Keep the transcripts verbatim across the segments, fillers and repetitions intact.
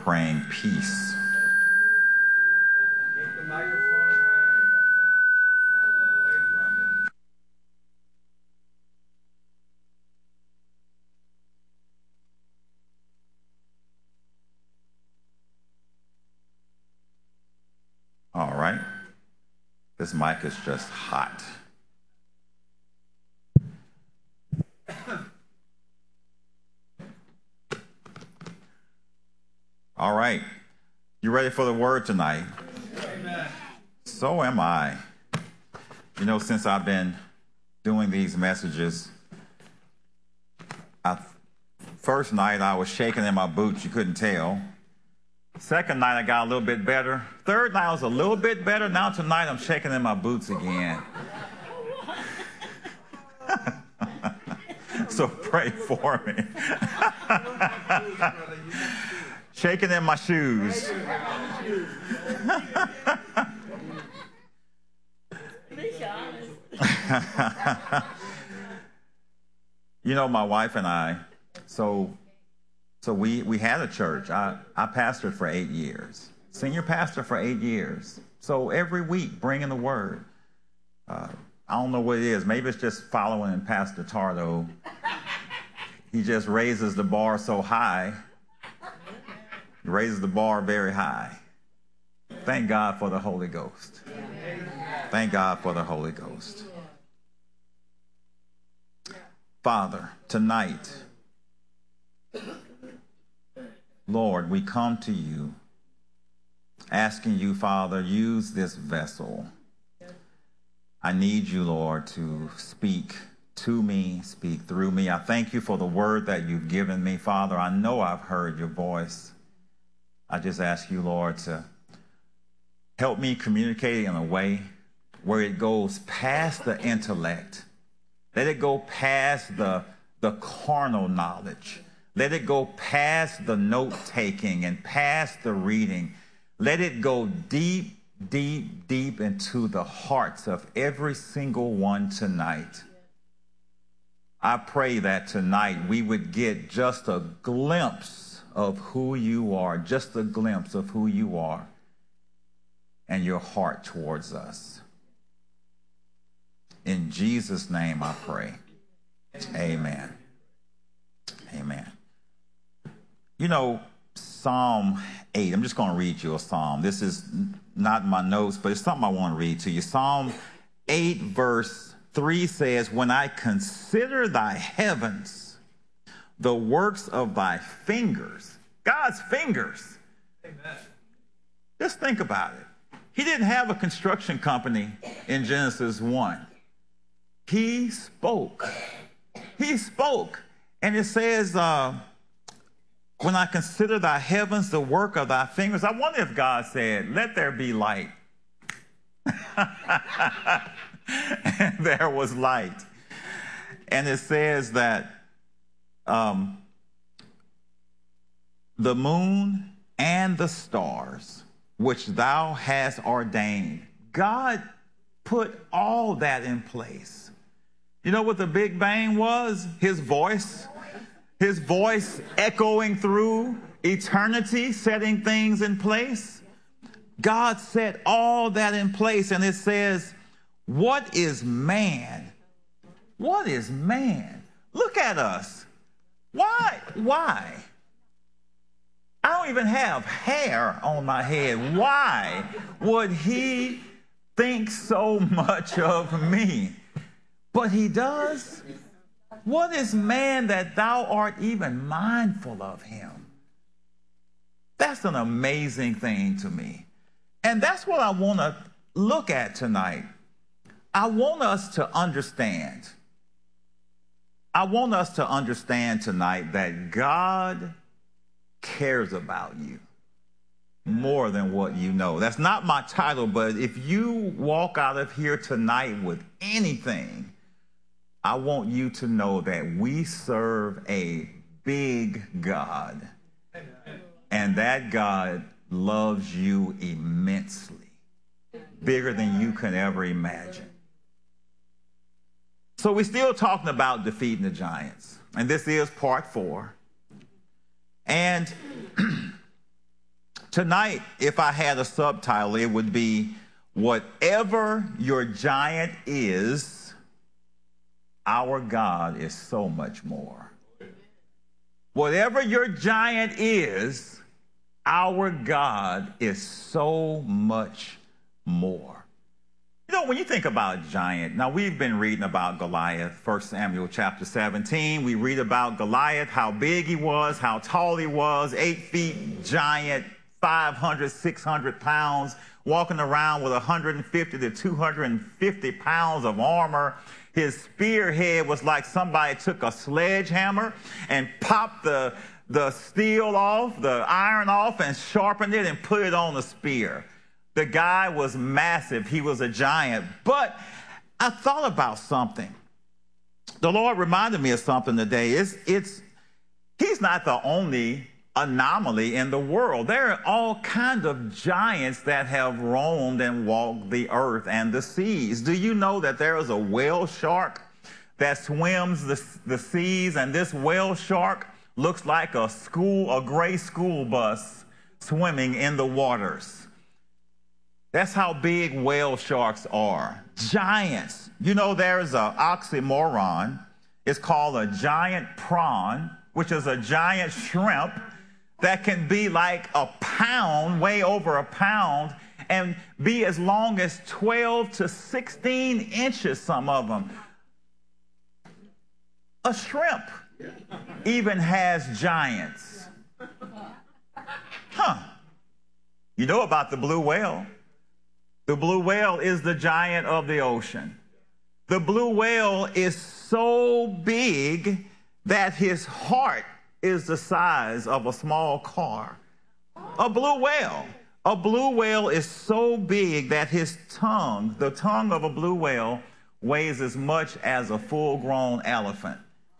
praying peace. Take the microphone away. Away from it. All right. This mic is just hot. All right. You ready for the word tonight? Amen. So am I. You know, since I've been doing these messages, I, first night I was shaking in my boots. You couldn't tell. Second night I got a little bit better. Third night I was a little bit better. Now tonight I'm shaking in my boots again. So pray for me. Shaking in my shoes. You know, my wife and I, so so we, we had a church. I, I pastored for eight years. Senior pastor for eight years. So every week, bringing the word. Uh, I don't know what it is. Maybe it's just following Pastor Tardo. He just raises the bar so high. He raises the bar very high. Thank God for the Holy Ghost. Thank God for the Holy Ghost. Father, tonight, Lord, we come to you, asking you, Father, use this vessel. I need you, Lord, to speak to me, speak through me. I thank you for the word that you've given me, Father. I know I've heard your voice. I just ask you, Lord, to help me communicate in a way where it goes past the intellect. Let it go past the, the carnal knowledge. Let it go past the note-taking and past the reading. Let it go deep, deep, deep into the hearts of every single one tonight. I pray that tonight we would get just a glimpse of who you are, just a glimpse of who you are and your heart towards us. In Jesus' name I pray. Amen. Amen. You know, Psalm eight, I'm just going to read you a psalm. This is not my notes, but it's something I want to read to you. Psalm eight, verse three says, when I consider thy heavens, the works of thy fingers, God's fingers. Amen. Just think about it. He didn't have a construction company in Genesis one. He spoke. He spoke. And it says, uh, when I consider thy heavens, the work of thy fingers, I wonder if God said, let there be light. And there was light. And it says that um, the moon and the stars, which thou hast ordained, God put all that in place. You know what the Big Bang was? His voice. His voice echoing through eternity, setting things in place. God set all that in place, and it says, what is man? What is man? Look at us. Why? Why? I don't even have hair on my head. Why would he think so much of me? But he does. What is man that thou art even mindful of him? That's an amazing thing to me. And that's what I want to look at tonight. I want us to understand. I want us to understand tonight that God cares about you more than what you know. That's not my title, but if you walk out of here tonight with anything, I want you to know that we serve a big God. And that God loves you immensely, bigger than you can ever imagine. So we're still talking about defeating the giants. And this is part four. And Tonight, if I had a subtitle, it would be, Whatever Your Giant Is, Our God is So Much More. Whatever your giant is, our God is so much more. You know, when you think about giant, now we've been reading about Goliath, First Samuel chapter seventeen. We read about Goliath, how big he was, how tall he was, eight feet giant, five hundred, six hundred pounds, walking around with one hundred fifty to two hundred fifty pounds of armor. His spearhead was like somebody took a sledgehammer and popped the, the steel off, the iron off, and sharpened it and put it on the spear. The guy was massive. He was a giant. But I thought about something. The Lord reminded me of something today. It's, it's, he's not the only anomaly in the world. There are all kinds of giants that have roamed and walked the earth and the seas. Do you know that there is a whale shark that swims the, the seas, and this whale shark looks like a school, a gray school bus swimming in the waters? That's how big whale sharks are. Giants. You know, there's an oxymoron. It's called a giant prawn, which is a giant shrimp that can be like a pound, way over a pound, and be as long as twelve to sixteen inches, some of them. A shrimp even has giants. Huh. You know about the blue whale. The blue whale is the giant of the ocean. The blue whale is so big that his heart is the size of a small car. A blue whale. A blue whale is so big that his tongue, the tongue of a blue whale, weighs as much as a full-grown elephant.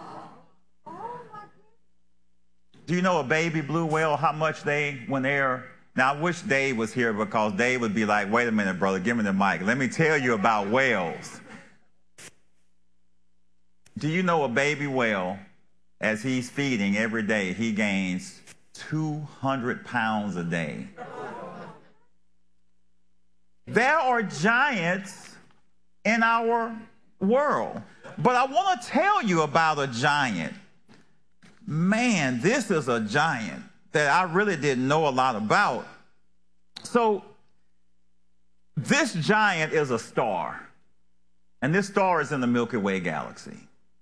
Do you know a baby blue whale, how much they, when they're, now I wish Dave was here, because Dave would be like, wait a minute, brother, give me the mic. Let me tell you about whales. Do you know a baby whale, as he's feeding every day, he gains two hundred pounds a day? There are giants in our world. But I want to tell you about a giant. Man, this is a giant that I really didn't know a lot about. So this giant is a star. And this star is in the Milky Way galaxy.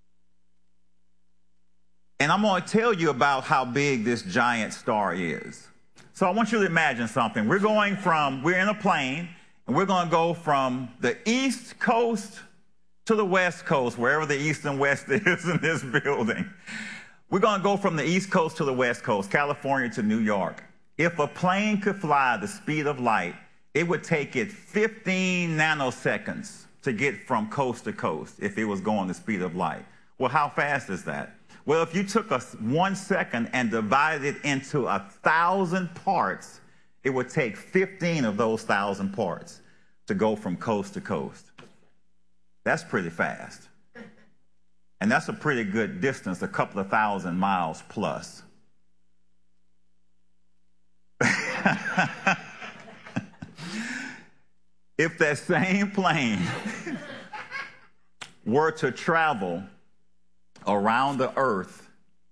And I'm going to tell you about how big this giant star is. So I want you to imagine something. We're going from, we're in a plane, and we're going to go from the East Coast to the West Coast, wherever the East and West is in this building. We're going to go from the East Coast to the West Coast, California to New York. If a plane could fly the speed of light, it would take it fifteen nanoseconds to get from coast to coast if it was going the speed of light. Well, how fast is that? Well, if you took a one second and divided it into a thousand parts, it would take fifteen of those thousand parts to go from coast to coast. That's pretty fast. And that's a pretty good distance, a couple of thousand miles plus. If that same plane were to travel around the earth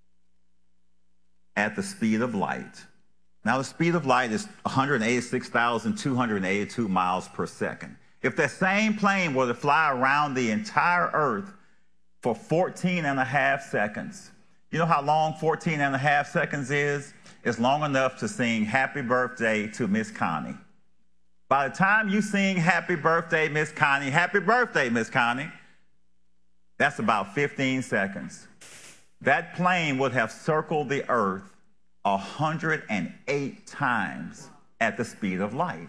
at the speed of light. Now, the speed of light is one hundred eighty-six thousand two hundred eighty-two miles per second. If that same plane were to fly around the entire earth for fourteen and a half seconds, you know how long fourteen and a half seconds is? It's long enough to sing Happy Birthday to Miss Connie. By the time you sing Happy Birthday, Miss Connie, Happy Birthday, Miss Connie, that's about fifteen seconds. That plane would have circled the earth one hundred eight times at the speed of light.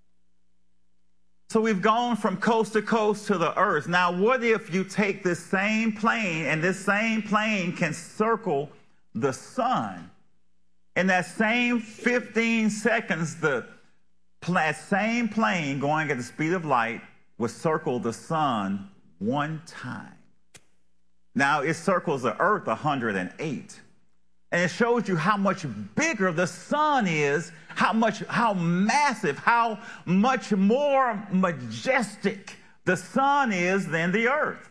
So we've gone from coast to coast to the earth. Now, what if you take this same plane, and this same plane can circle the sun? In that same fifteen seconds, the that same plane going at the speed of light would circle the sun one time. Now, it circles the earth one hundred eight. And it shows you how much bigger the sun is, how how much, how massive, how much more majestic the sun is than the earth.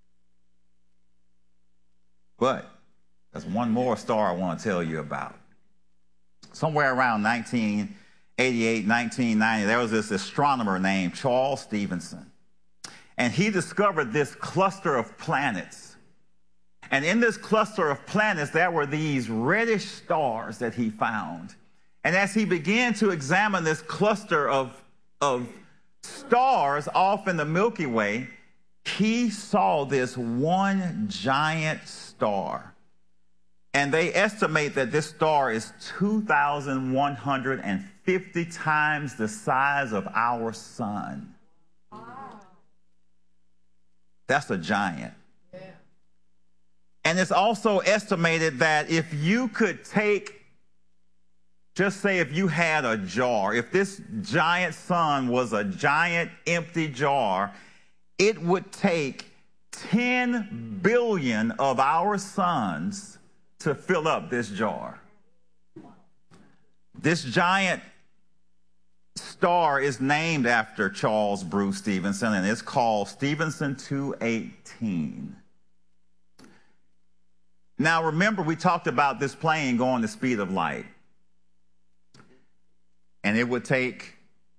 But there's one more star I want to tell you about. Somewhere around nineteen eighty-eight, nineteen ninety, there was this astronomer named Charles Stephenson. And he discovered this cluster of planets. And in this cluster of planets, there were these reddish stars that he found. And as he began to examine this cluster of, of stars off in the Milky Way, he saw this one giant star. And they estimate that this star is two thousand one hundred fifty times the size of our sun. That's a giant. Yeah. And it's also estimated that if you could take, just say if you had a jar, if this giant sun was a giant empty jar, it would take ten billion of our suns to fill up this jar. This giant star is named after Charles Bruce Stephenson, and it's called Stephenson two eighteen. Now, remember, we talked about this plane going the speed of light. And it would take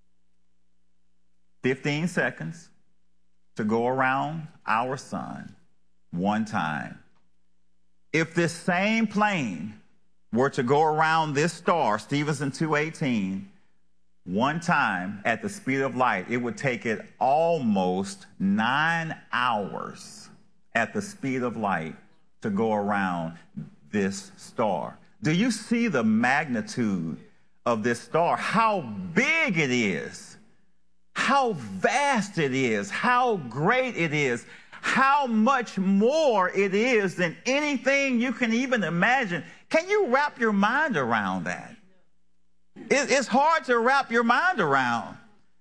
fifteen seconds to go around our sun one time. If this same plane were to go around this star, Stephenson two eighteen, one time at the speed of light, it would take it almost nine hours at the speed of light to go around this star. Do you see the magnitude of this star? How big it is, how vast it is, how great it is, how much more it is than anything you can even imagine. Can you wrap your mind around that? It's hard to wrap your mind around.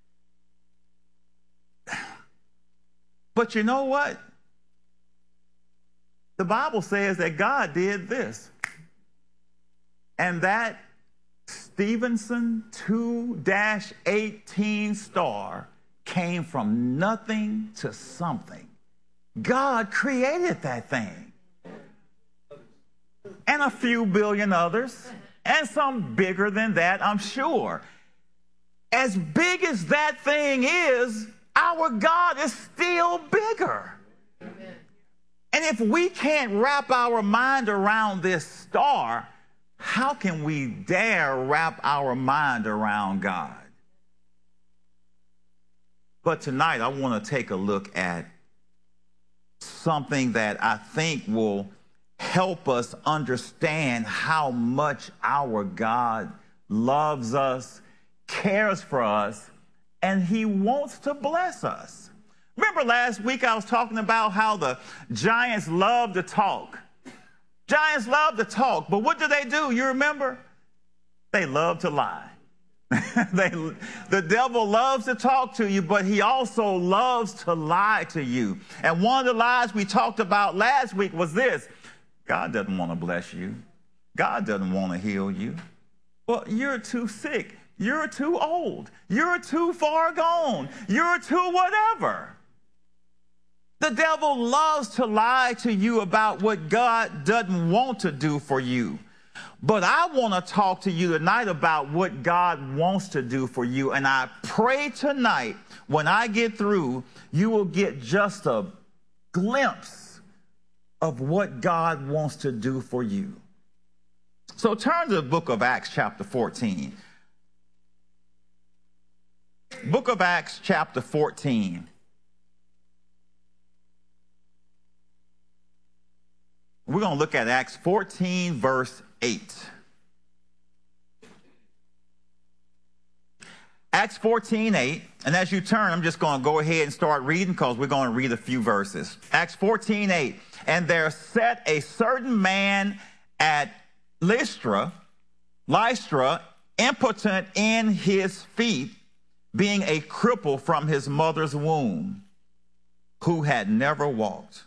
But you know what? The Bible says that God did this. And that Stephenson two eighteen star came from nothing to something. God created that thing. And a few billion others. And some bigger than that, I'm sure. As big as that thing is, our God is still bigger. Amen. And if we can't wrap our mind around this star, how can we dare wrap our mind around God? But tonight, I want to take a look at something that I think will help us understand how much our God loves us, cares for us, and he wants to bless us. Remember last week I was talking about how the giants love to talk. Giants love to talk, but what do they do? You remember? They love to lie. they, the devil loves to talk to you, but he also loves to lie to you. And one of the lies we talked about last week was this: God doesn't want to bless you. God doesn't want to heal you. Well, you're too sick. You're too old. You're too far gone. You're too whatever. The devil loves to lie to you about what God doesn't want to do for you. But I want to talk to you tonight about what God wants to do for you. And I pray tonight, when I get through, you will get just a glimpse of what God wants to do for you. So turn to the book of Acts chapter fourteen. Book of Acts chapter fourteen. We're going to look at Acts fourteen, verse eight. Acts fourteen, eight. And as you turn, I'm just going to go ahead and start reading because we're going to read a few verses. Acts fourteen, eight. And there sat a certain man at Lystra, Lystra, impotent in his feet, being a cripple from his mother's womb, who had never walked.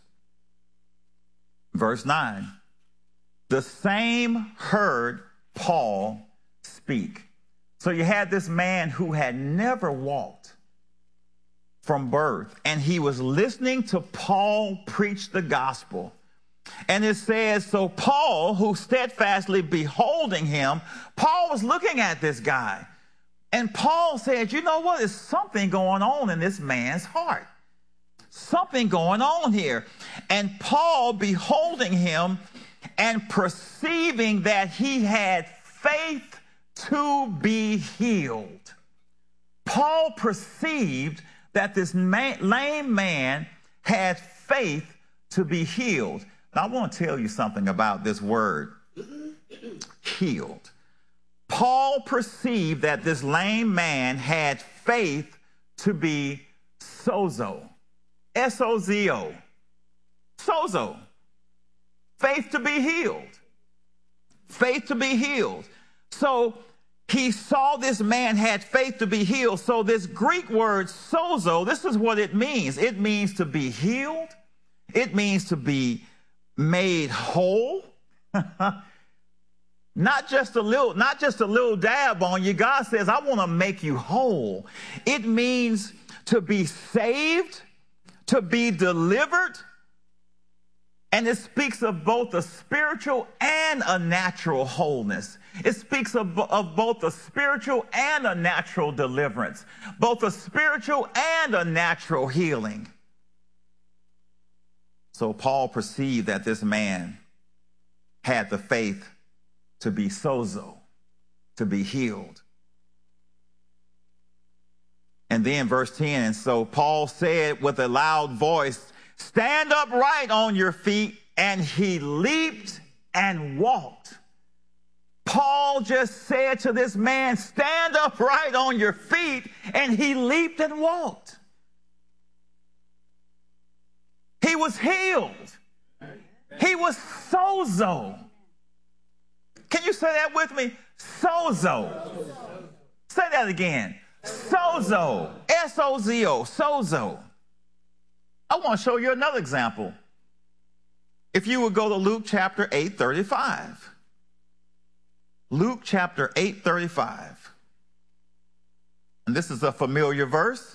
Verse nine. The same heard Paul speak. So you had this man who had never walked from birth, and he was listening to Paul preach the gospel. And it says, so Paul, who steadfastly beholding him, Paul was looking at this guy. And Paul said, you know what? There's something going on in this man's heart. Something going on here. And Paul, beholding him and perceiving that he had faith to be healed. Paul perceived that this man, lame man had faith to be healed. Now, I want to tell you something about this word, healed. Paul perceived that this lame man had faith to be sozo, S O Z O, sozo, faith to be healed, faith to be healed. So he saw this man had faith to be healed. So this Greek word sozo, this is what it means. It means to be healed. It means to be made whole. Not just a little, not just a little dab on you. God says, I want to make you whole. It means to be saved, to be delivered. And it speaks of both a spiritual and a natural wholeness. It speaks of, of both a spiritual and a natural deliverance, both a spiritual and a natural healing. So Paul perceived that this man had the faith to be sozo, to be healed. And then verse ten, and so Paul said with a loud voice, stand upright on your feet, and he leaped and walked. Paul just said to this man, stand upright on your feet, and he leaped and walked. He was healed. He was sozo. Can you say that with me? Sozo. Say that again. Sozo. S O Z O. Sozo. I want to show you another example. If you would go to Luke chapter eight thirty-five. Luke chapter eight thirty-five. And this is a familiar verse.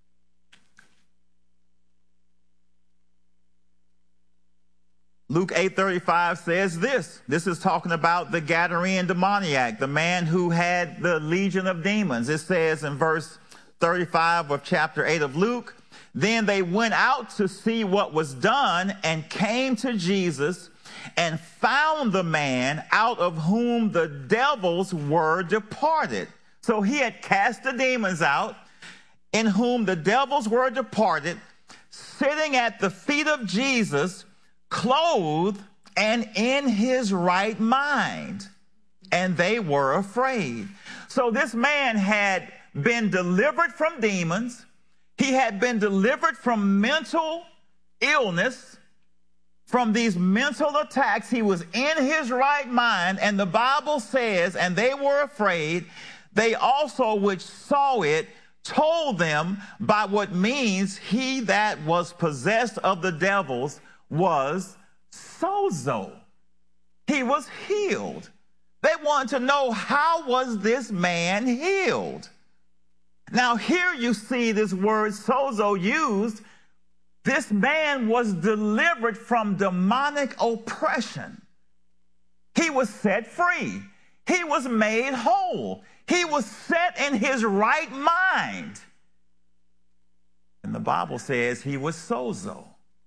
Luke eight thirty-five says this. This is talking about the Gadarene demoniac, the man who had the legion of demons. It says in verse thirty-five of chapter eight of Luke, then they went out to see what was done and came to Jesus and found the man out of whom the devils were departed. So he had cast the demons out, in whom the devils were departed, sitting at the feet of Jesus, clothed and in his right mind, and they were afraid. So this man had been delivered from demons. He had been delivered from mental illness, from these mental attacks. He was in his right mind, and the Bible says, and they were afraid. They also which saw it told them by what means he that was possessed of the devils was sozo. He was healed. They wanted to know, how was this man healed? Now here you see this word sozo used. This man was delivered from demonic oppression. He was set free. He was made whole. He was set in his right mind. And the Bible says he was sozo.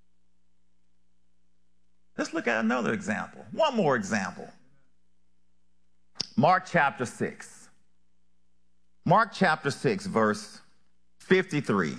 Let's look at another example. One more example. Mark chapter six. Mark chapter six, verse fifty-three.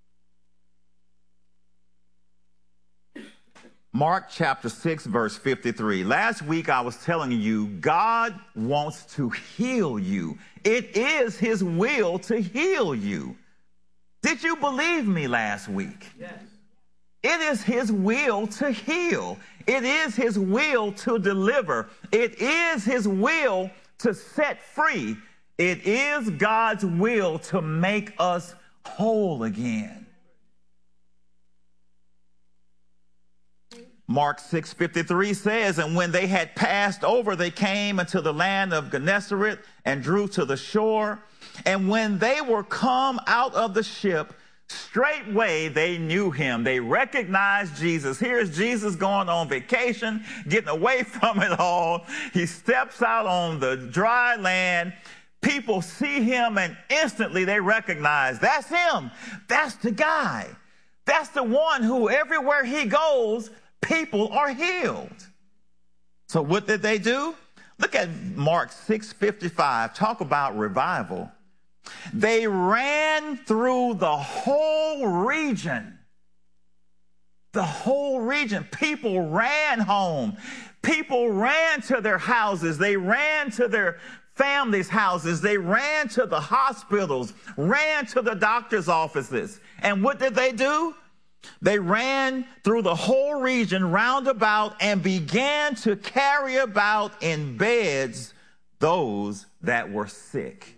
Mark chapter six, verse fifty-three. Last week I was telling you, God wants to heal you. It is his will to heal you. Did you believe me last week? Yes. It is his will to heal. It is his will to deliver. It is his will to set free. It is God's will to make us whole again. Mark six fifty-three says, and when they had passed over, they came into the land of Gennesaret and drew to the shore. And when they were come out of the ship, straightway they knew him. They recognized Jesus. Here's Jesus going on vacation, getting away from it all. He steps out on the dry land. People see him and instantly they recognize, that's him. That's the guy. That's the one who everywhere he goes, people are healed. So what did they do? Look at Mark six fifty-five. Talk about revival. They ran through the whole region. The whole region. People ran home. People ran to their houses. They ran to their families' houses. They ran to the hospitals, ran to the doctor's offices. And what did they do? They ran through the whole region round about and began to carry about in beds those that were sick,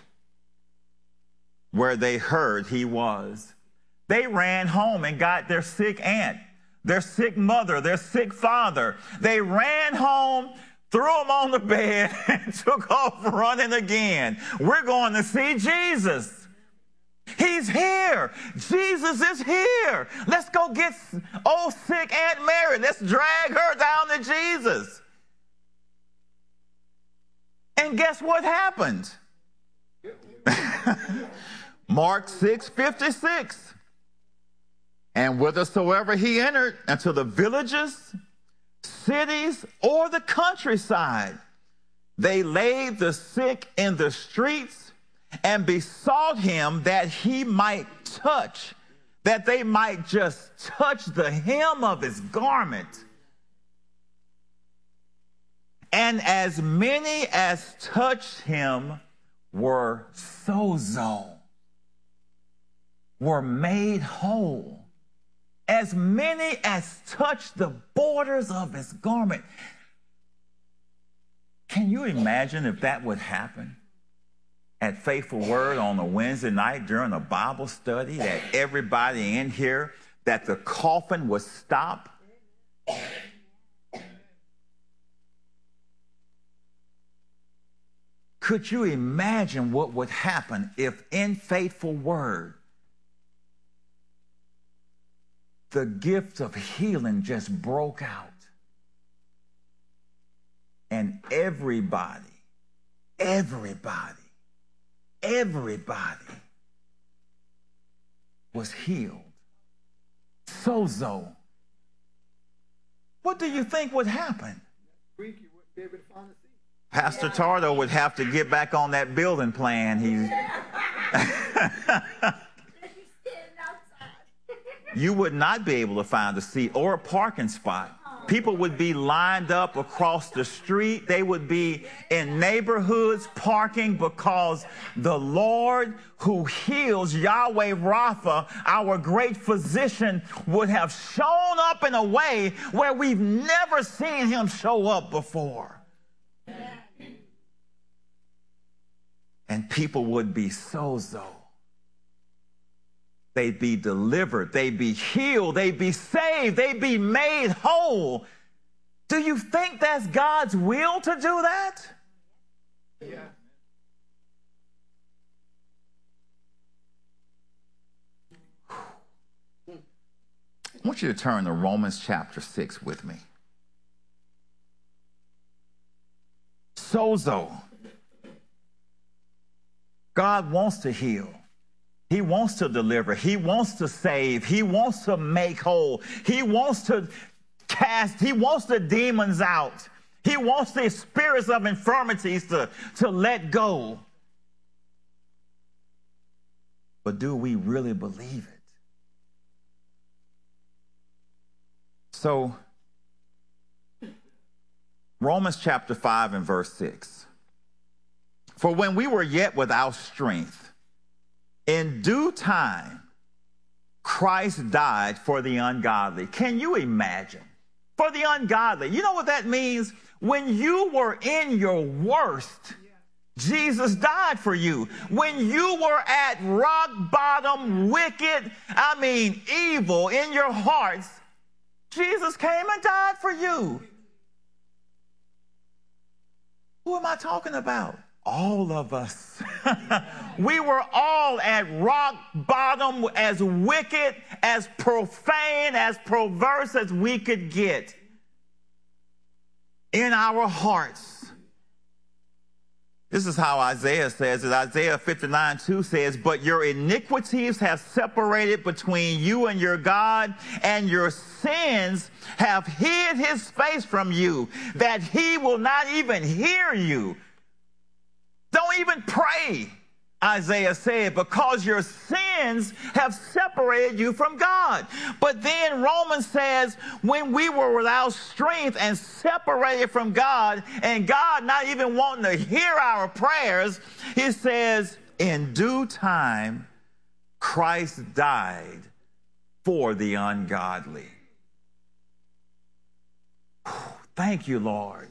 where they heard he was. They ran home and got their sick aunt, their sick mother, their sick father. They ran home, threw them on the bed, and took off running again. We're going to see Jesus. He's here. Jesus is here. Let's go get old sick Aunt Mary. Let's drag her down to Jesus. And guess what happened? Mark six fifty-six. And whithersoever he entered into the villages, cities, or the countryside, they laid the sick in the streets and besought him that he might touch, that they might just touch the hem of his garment. And as many as touched him were sozo, were made whole. As many as touched the borders of his garment. Can you imagine if that would happen at Faithful Word on a Wednesday night during a Bible study, that everybody in here, that the coffin would stop? Could you imagine what would happen if in Faithful Word the gift of healing just broke out and everybody, everybody, everybody was healed? Sozo. What do you think would happen? Pastor Tardo would have to get back on that building plan. He's you would not be able to find a seat or a parking spot. People would be lined up across the street. They would be in neighborhoods parking because the Lord who heals, Yahweh Rapha, our great physician, would have shown up in a way where we've never seen him show up before. And people would be sozo. They'd be delivered. They'd be healed. They'd be saved. They'd be made whole. Do you think that's God's will to do that? Yeah. I want you to turn to Romans chapter six with me. Sozo. God wants to heal. He wants to deliver. He wants to save. He wants to make whole. He wants to cast. He wants the demons out. He wants the spirits of infirmities to, to let go. But do we really believe it? So, Romans chapter five and verse six. For when we were yet without strength, in due time, Christ died for the ungodly. Can you imagine? For the ungodly. You know what that means? When you were in your worst, Jesus died for you. When you were at rock bottom, wicked, I mean evil in your hearts, Jesus came and died for you. Who am I talking about? All of us. We were all at rock bottom, as wicked, as profane, as perverse as we could get in our hearts. This is how Isaiah says it. Isaiah fifty-nine two says, but your iniquities have separated between you and your God, and your sins have hid his face from you, that he will not even hear you. Don't even pray, Isaiah said, because your sins have separated you from God. But then Romans says, when we were without strength and separated from God, and God not even wanting to hear our prayers, he says, in due time, Christ died for the ungodly. Thank you, Lord.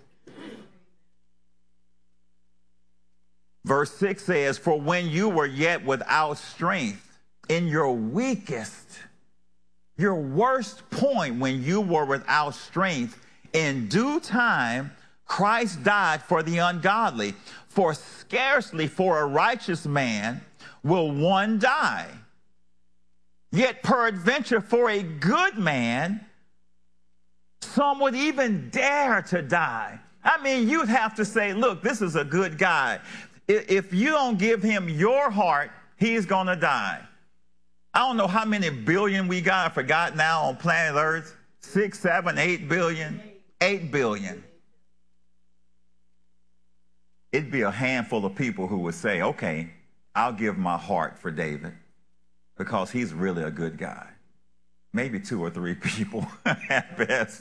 Verse six says, for when you were yet without strength, in your weakest, your worst point, when you were without strength, in due time, Christ died for the ungodly. For scarcely for a righteous man will one die. Yet peradventure for a good man, some would even dare to die. I mean, you'd have to say, look, this is a good guy. If you don't give him your heart, he's going to die. I don't know how many billion we got, I forgot now, on planet Earth. Six, seven, eight billion. Eight billion. It'd be a handful of people who would say, okay, I'll give my heart for David because he's really a good guy. Maybe two or three people at best.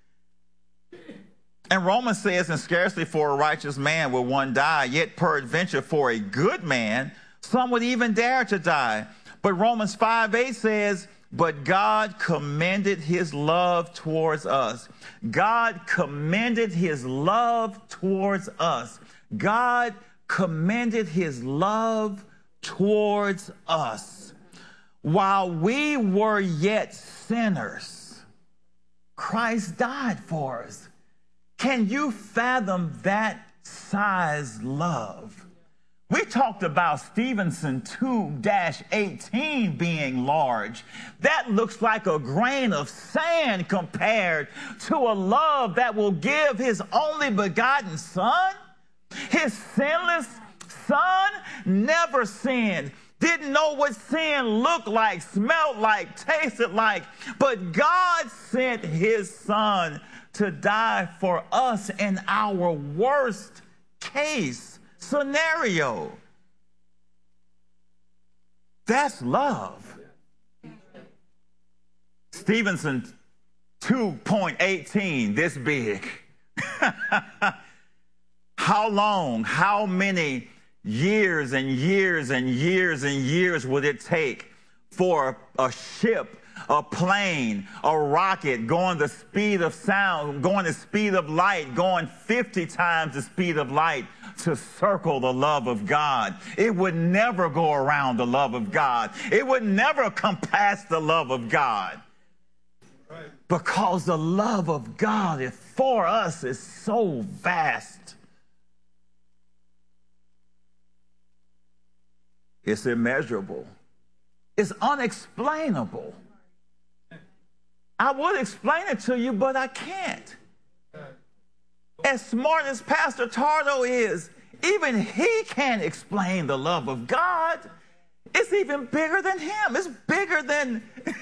And Romans says, and scarcely for a righteous man will one die, yet peradventure for a good man, some would even dare to die. But Romans five eight says, but God commended his love towards us. God commended his love towards us. God commended his love towards us. While we were yet sinners, Christ died for us. Can you fathom that size love? We talked about Stevenson two eighteen being large. That looks like a grain of sand compared to a love that will give his only begotten son. His sinless son never sinned, didn't know what sin looked like, smelled like, tasted like, but God sent his son to die for us in our worst case scenario. That's love. Stevenson two eighteen, this big. How long, how many years and years and years and years would it take for a ship, a plane, a rocket going the speed of sound, going the speed of light, going fifty times the speed of light to circle the love of God? It would never go around the love of God. It would never come past the love of God. Right. Because the love of God is for us is so vast. It's immeasurable. It's unexplainable. I would explain it to you, but I can't. As smart as Pastor Tardo is, even he can't explain the love of God. It's even bigger than him. It's bigger than...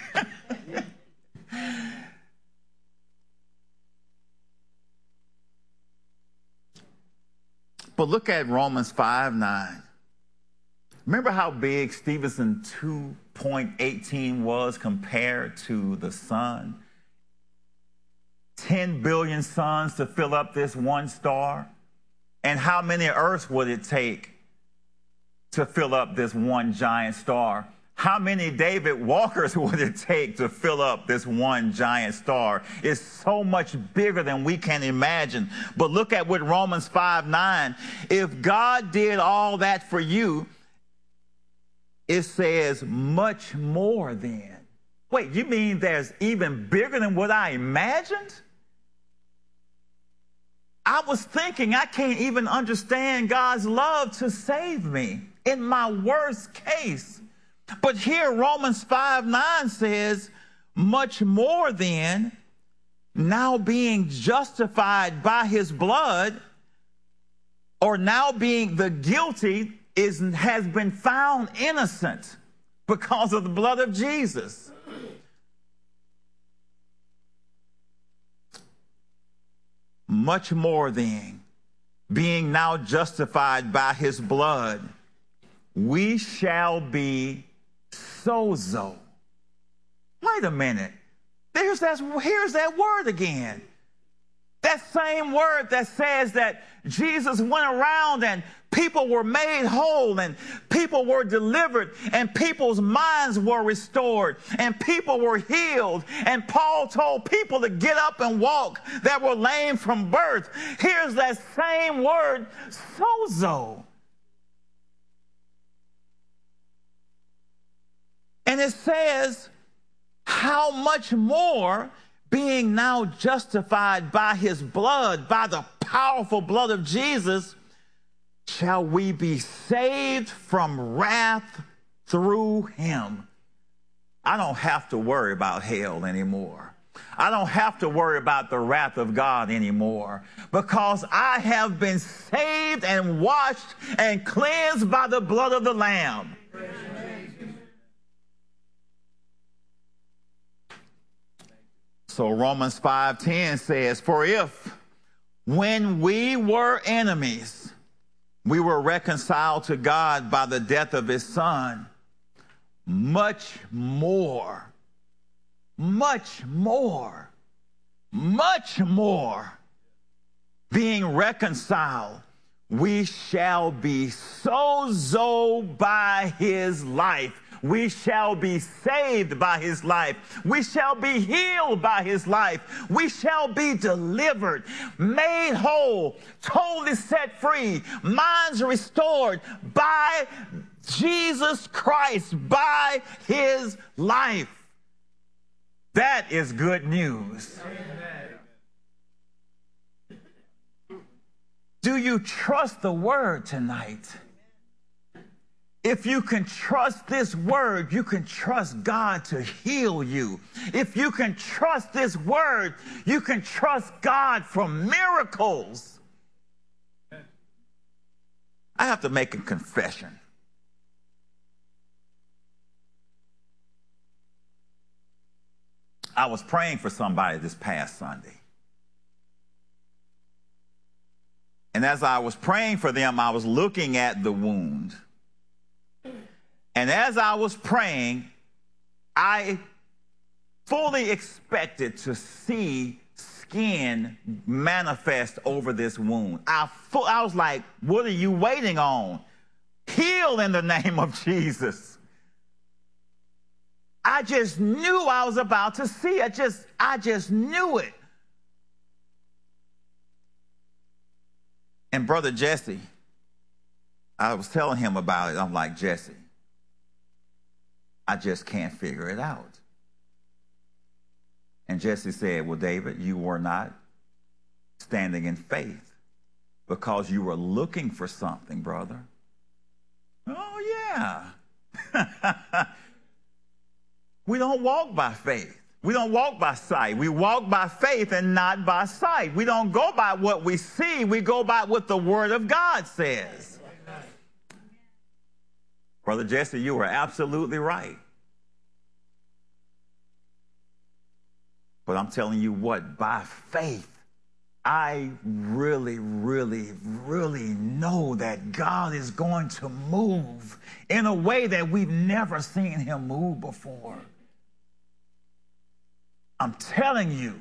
But look at Romans five nine. Remember how big Stevenson two eighteen was compared to the sun? ten billion suns to fill up this one star. And how many Earths would it take to fill up this one giant star? How many David Walkers would it take to fill up this one giant star? It's so much bigger than we can imagine. But look at what Romans five nine. If God did all that for you, it says much more than. Wait, you mean there's even bigger than what I imagined? I was thinking I can't even understand God's love to save me in my worst case. But here Romans five nine says, much more then, now being justified by his blood, or now being the guilty is has been found innocent because of the blood of Jesus. Much more then, being now justified by his blood, we shall be sozo. Wait a minute. There's that, here's that word again. That same word that says that Jesus went around and people were made whole and people were delivered and people's minds were restored and people were healed. And Paul told people to get up and walk that were lame from birth. Here's that same word, sozo. And it says, how much more, being now justified by his blood, by the powerful blood of Jesus, shall we be saved from wrath through him. I don't have to worry about hell anymore. I don't have to worry about the wrath of God anymore, because I have been saved and washed and cleansed by the blood of the Lamb. So Romans five ten says, for if when we were enemies, we were reconciled to God by the death of his son, much more, much more, much more, being reconciled, we shall be sozo by his life. We shall be saved by his life. We shall be healed by his life. We shall be delivered, made whole, totally set free, minds restored by Jesus Christ, by his life. That is good news. Amen. Do you trust the word tonight? If you can trust this word, you can trust God to heal you. If you can trust this word, you can trust God for miracles. I have to make a confession. I was praying for somebody this past Sunday. And as I was praying for them, I was looking at the wound. And as I was praying, I fully expected to see skin manifest over this wound. I, fu- I was like, what are you waiting on? Heal in the name of Jesus. I just knew I was about to see it. Just, I just knew it. And Brother Jesse, I was telling him about it. I'm like, Jesse, I just can't figure it out. And Jesse said, well, David, you were not standing in faith because you were looking for something, brother. Oh, yeah. We don't walk by faith. We don't walk by sight. We walk by faith and not by sight. We don't go by what we see. We go by what the Word of God says. Brother Jesse, you were absolutely right. But I'm telling you what, by faith, I really, really, really know that God is going to move in a way that we've never seen him move before. I'm telling you.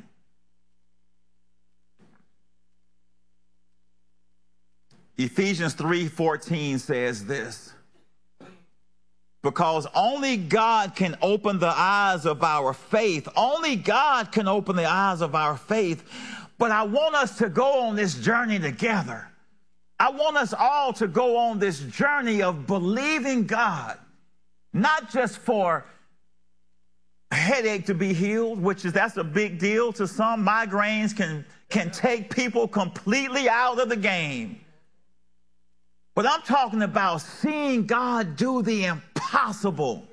Ephesians three fourteen says this. Because only God can open the eyes of our faith. Only God can open the eyes of our faith. But I want us to go on this journey together. I want us all to go on this journey of believing God, not just for headache to be healed, which is that's a big deal to some. Migraines can, can take people completely out of the game. But I'm talking about seeing God do the impossible.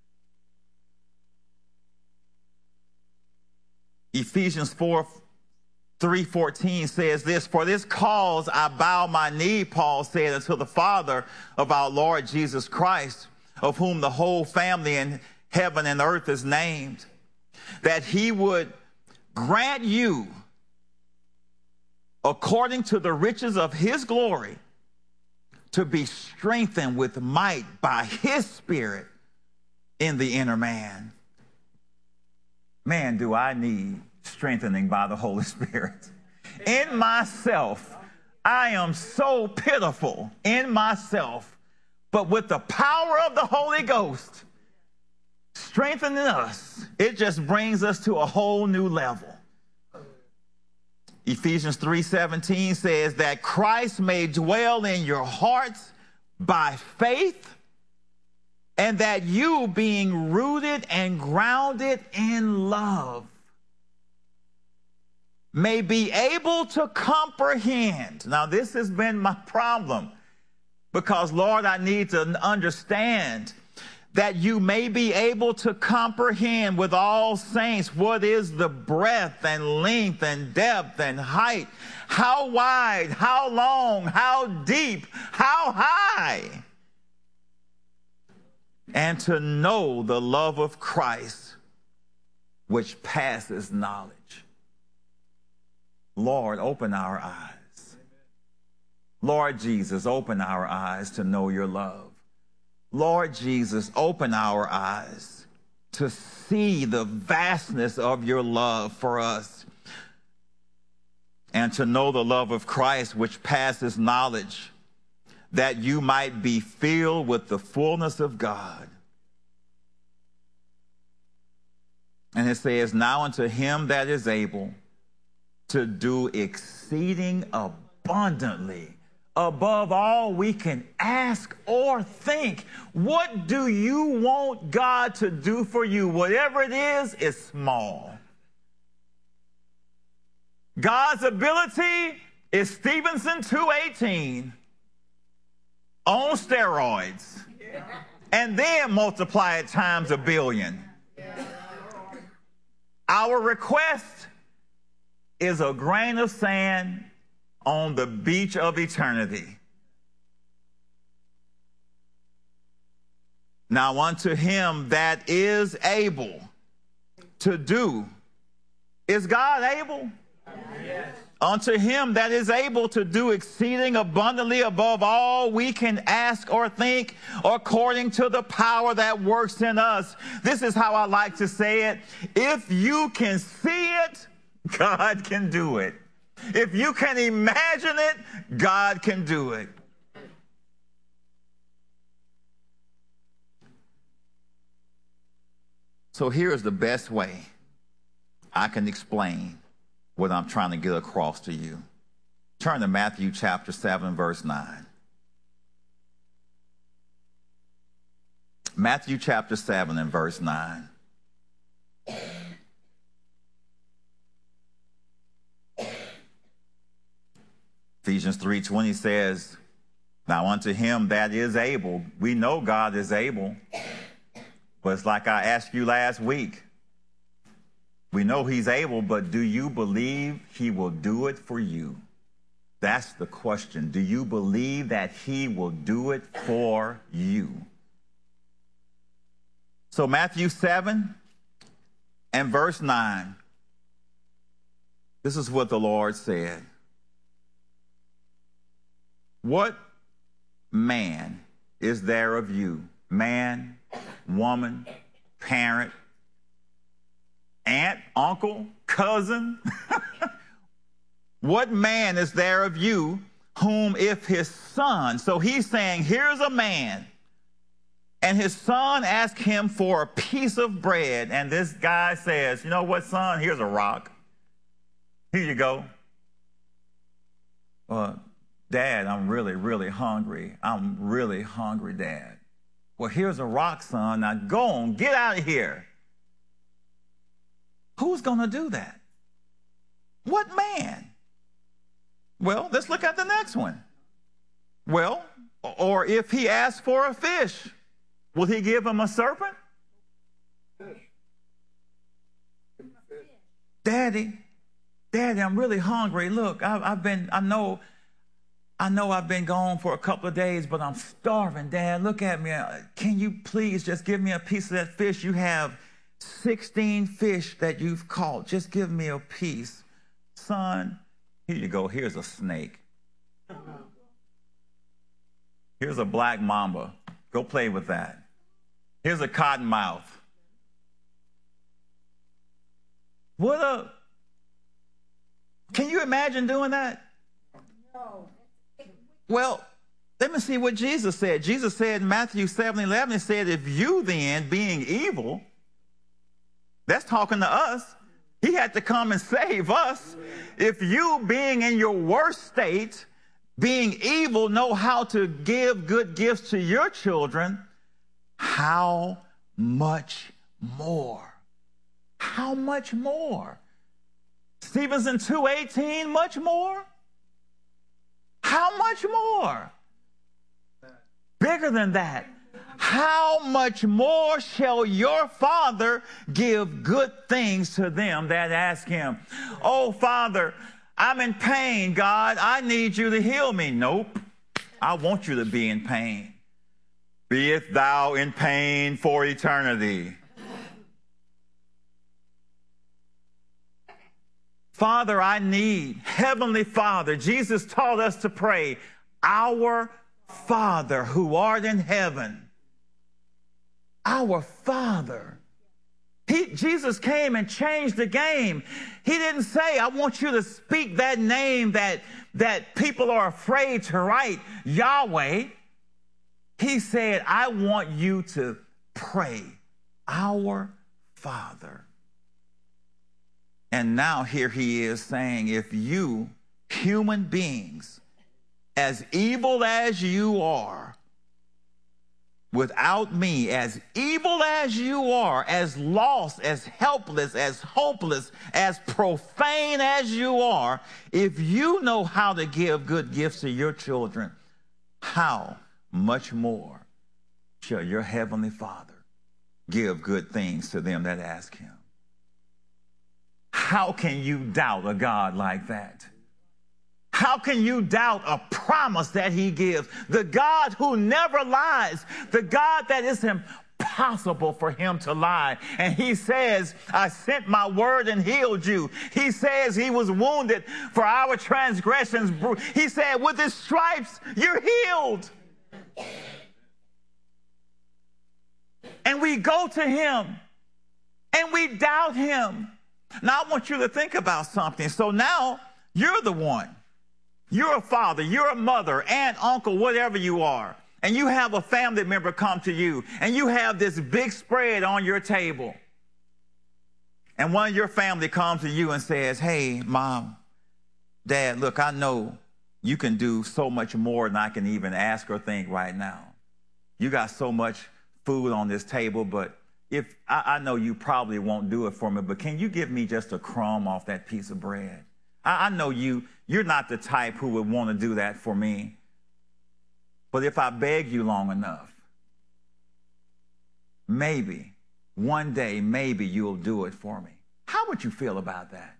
Ephesians four, three fourteen says this, for this cause I bow my knee, Paul said, unto the Father of our Lord Jesus Christ, of whom the whole family in heaven and earth is named, that he would grant you, according to the riches of his glory, to be strengthened with might by his Spirit in the inner man. Man, do I need strengthening by the Holy Spirit. In myself, I am so pitiful in myself, but with the power of the Holy Ghost strengthening us, it just brings us to a whole new level. Ephesians three seventeen says that Christ may dwell in your hearts by faith, and that you, being rooted and grounded in love, may be able to comprehend. Now, this has been my problem, because, Lord, I need to understand that you may be able to comprehend with all saints what is the breadth and length and depth and height, how wide, how long, how deep, how high, and to know the love of Christ, which passes knowledge. Lord, open our eyes. Lord Jesus, open our eyes to know your love. Lord Jesus, open our eyes to see the vastness of your love for us, and to know the love of Christ, which passes knowledge, that you might be filled with the fullness of God. And it says, now unto him that is able to do exceeding abundantly, above all we can ask or think. What do you want God to do for you? Whatever it is, is small. God's ability is Stevenson two eighteen on steroids, and then multiply it times a billion. Our request is a grain of sand on the beach of eternity. Now unto him that is able to do. Is God able? Yes. Unto him that is able to do exceeding abundantly above all we can ask or think, according to the power that works in us. This is how I like to say it. If you can see it, God can do it. If you can imagine it, God can do it. So here's the best way I can explain what I'm trying to get across to you. Turn to Matthew chapter seven, verse nine. Matthew chapter seven and verse nine. Ephesians three twenty says, now unto him that is able. We know God is able, but it's like I asked you last week. We know he's able, but do you believe he will do it for you? That's the question. Do you believe that he will do it for you? So Matthew seven and verse nine. This is what the Lord said. What man is there of you, man, woman, parent, aunt, uncle, cousin? What man is there of you whom if his son, so he's saying, here's a man, and his son asks him for a piece of bread, and this guy says, you know what, son, here's a rock. Here you go. Uh, Dad, I'm really, really hungry. I'm really hungry, Dad. Well, here's a rock, son. Now go on, get out of here. Who's going to do that? What man? Well, let's look at the next one. Well, or if he asks for a fish, will he give him a serpent? Fish. Daddy, Daddy, I'm really hungry. Look, I've, I've been, I know, I know I've been gone for a couple of days, but I'm starving, Dad. Look at me. Can you please just give me a piece of that fish? You have sixteen fish that you've caught. Just give me a piece. Son, here you go. Here's a snake. Here's a black mamba. Go play with that. Here's a cottonmouth. What a... Can you imagine doing that? No. Well, let me see what Jesus said. Jesus said in Matthew seven eleven, he said, if you then, being evil, that's talking to us, he had to come and save us. If you, being in your worst state, being evil, know how to give good gifts to your children, how much more? How much more? Stevenson two eighteen, much more? How much more? Bigger than that. How much more shall your Father give good things to them that ask him? Oh, Father, I'm in pain, God. I need you to heal me. Nope. I want you to be in pain. Beeth thou in pain for eternity. Father, I need, Heavenly Father, Jesus taught us to pray, our Father who art in heaven. Our Father. He, Jesus came and changed the game. He didn't say, I want you to speak that name that, that people are afraid to write, Yahweh. He said, I want you to pray, our Father. And now here he is saying, if you, human beings, as evil as you are, without me, as evil as you are, as lost, as helpless, as hopeless, as profane as you are, if you know how to give good gifts to your children, how much more shall your heavenly Father give good things to them that ask him? How can you doubt a God like that? How can you doubt a promise that he gives? The God who never lies, the God that is impossible for him to lie. And he says, I sent my word and healed you. He says he was wounded for our transgressions. He said, with his stripes, you're healed. And we go to him and we doubt him. Now, I want you to think about something. So now you're the one. You're a father, you're a mother, aunt, uncle, whatever you are. And you have a family member come to you. And you have this big spread on your table. And one of your family comes to you and says, hey, Mom, Dad, look, I know you can do so much more than I can even ask or think right now. You got so much food on this table, but if I, I know you probably won't do it for me, but can you give me just a crumb off that piece of bread? I, I know you, you're not the type who would want to do that for me. But if I beg you long enough, maybe, one day, maybe you'll do it for me. How would you feel about that?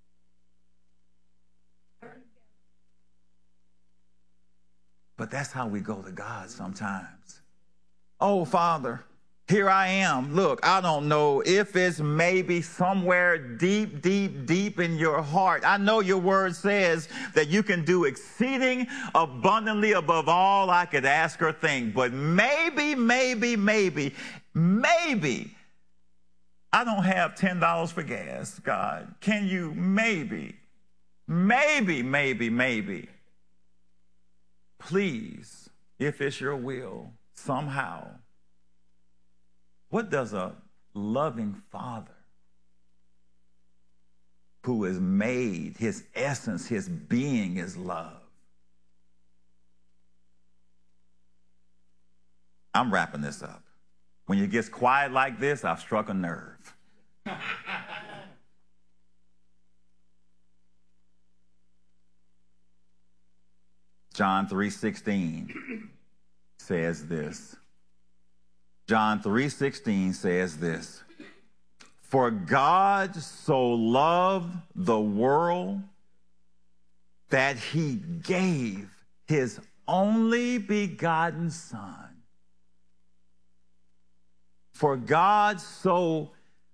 But that's how we go to God sometimes. Oh, Father, here I am. Look, I don't know if it's maybe somewhere deep, deep, deep in your heart. I know your word says that you can do exceeding abundantly above all I could ask or think. But maybe, maybe, maybe, maybe I don't have ten dollars for gas, God. Can you maybe, maybe, maybe, maybe, please, if it's your will, somehow. What does a loving Father who is made, his essence, his being is love? I'm wrapping this up. When it gets quiet like this, I've struck a nerve. John three sixteen says this. John three sixteen says this. For God so loved the world that he gave his only begotten Son. For God so,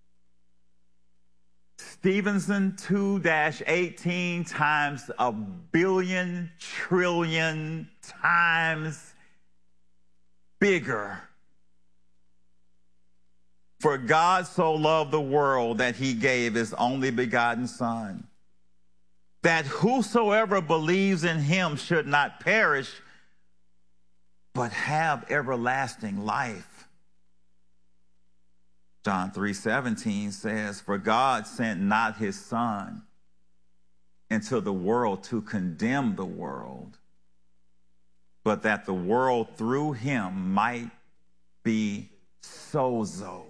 Stevenson two eighteen times a billion trillion times bigger. For God so loved the world that he gave his only begotten Son, that whosoever believes in him should not perish, but have everlasting life. John three seventeen says, for God sent not his Son into the world to condemn the world, but that the world through him might be sozo.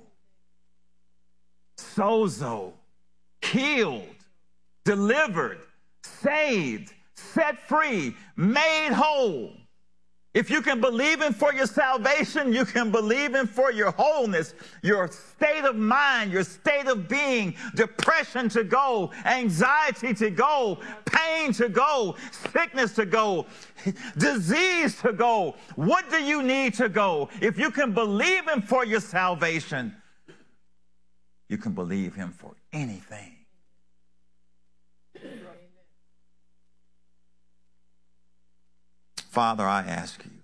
Sozo, healed, delivered, saved, set free, made whole. If you can believe him for your salvation, you can believe him for your wholeness, your state of mind, your state of being, depression to go, anxiety to go, pain to go, sickness to go, disease to go. What do you need to go? If you can believe him for your salvation, you can believe him for anything. Father, I ask you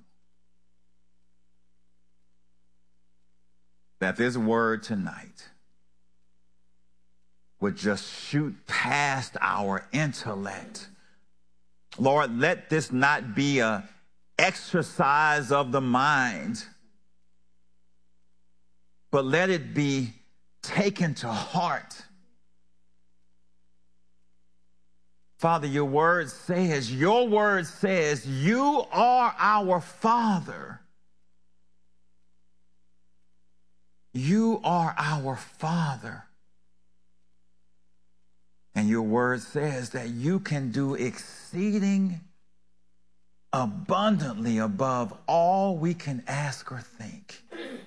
that this word tonight would just shoot past our intellect. Lord, let this not be an exercise of the mind, but let it be taken to heart. Father, your word says, your word says, you are our Father. You are our Father. And your word says that you can do exceeding abundantly above all we can ask or think.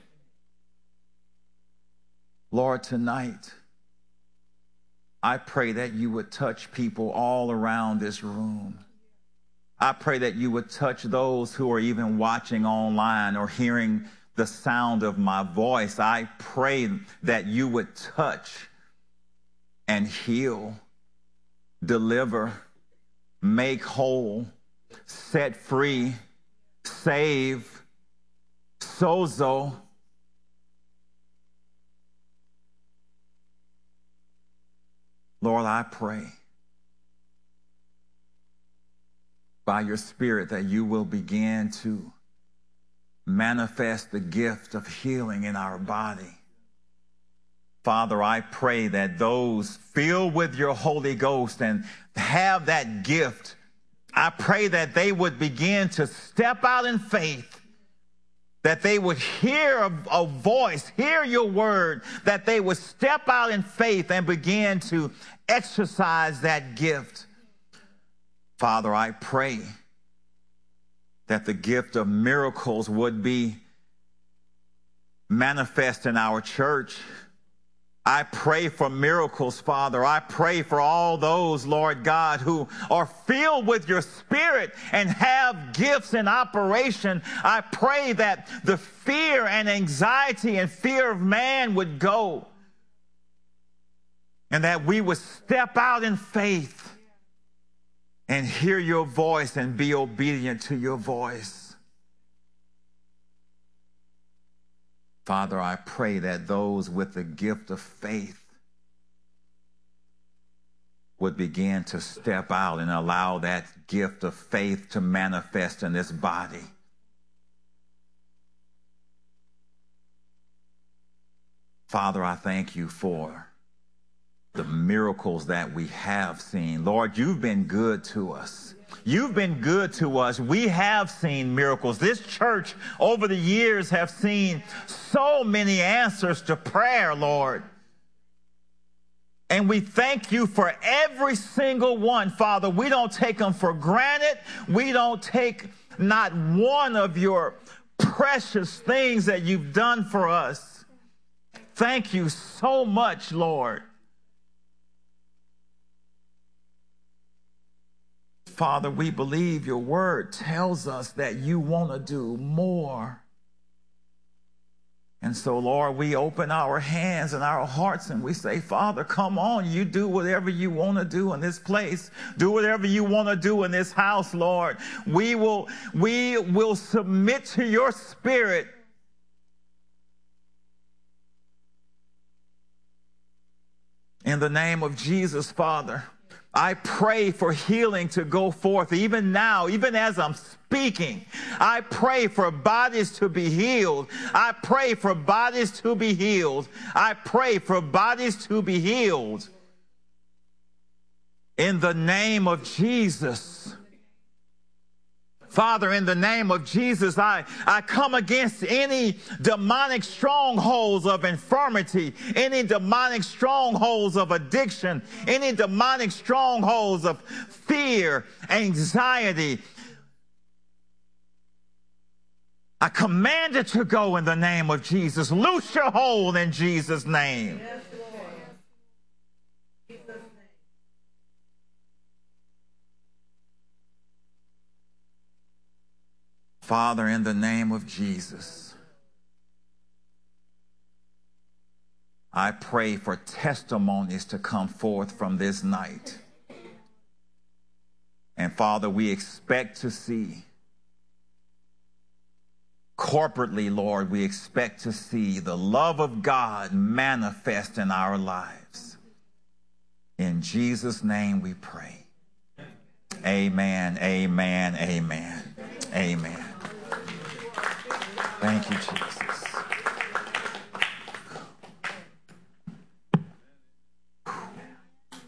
Lord, tonight, I pray that you would touch people all around this room. I pray that you would touch those who are even watching online or hearing the sound of my voice. I pray that you would touch and heal, deliver, make whole, set free, save, sozo. Lord, I pray by your Spirit that you will begin to manifest the gift of healing in our body. Father, I pray that those filled with your Holy Ghost and have that gift, I pray that they would begin to step out in faith, that they would hear a, a voice, hear your word, that they would step out in faith and begin to exercise that gift. Father, I pray that the gift of miracles would be manifest in our church. I pray for miracles, Father. I pray for all those, Lord God, who are filled with your Spirit and have gifts in operation. I pray that the fear and anxiety and fear of man would go, and that we would step out in faith and hear your voice and be obedient to your voice. Father, I pray that those with the gift of faith would begin to step out and allow that gift of faith to manifest in this body. Father, I thank you for the miracles that we have seen. Lord, you've been good to us. You've been good to us. We have seen miracles. This church over the years have seen so many answers to prayer, Lord. And we thank you for every single one, Father. We don't take them for granted. We don't take not one of your precious things that you've done for us. Thank you so much, Lord. Father, we believe your word tells us that you want to do more. And so, Lord, we open our hands and our hearts and we say, Father, come on, you do whatever you want to do in this place. Do whatever you want to do in this house, Lord. We will, we will submit to your spirit. In the name of Jesus, Father, I pray for healing to go forth even now, even as I'm speaking. I pray for bodies to be healed. I pray for bodies to be healed. I pray for bodies to be healed. In the name of Jesus. Father, in the name of Jesus, I, I come against any demonic strongholds of infirmity, any demonic strongholds of addiction, any demonic strongholds of fear, anxiety. I command it to go in the name of Jesus. Loose your hold in Jesus' name. Yes, Lord. Jesus' name. Father, in the name of Jesus, I pray for testimonies to come forth from this night. And Father, we expect to see, corporately, Lord, we expect to see the love of God manifest in our lives. In Jesus' name we pray. Amen, amen, amen, amen. Thank you, Jesus.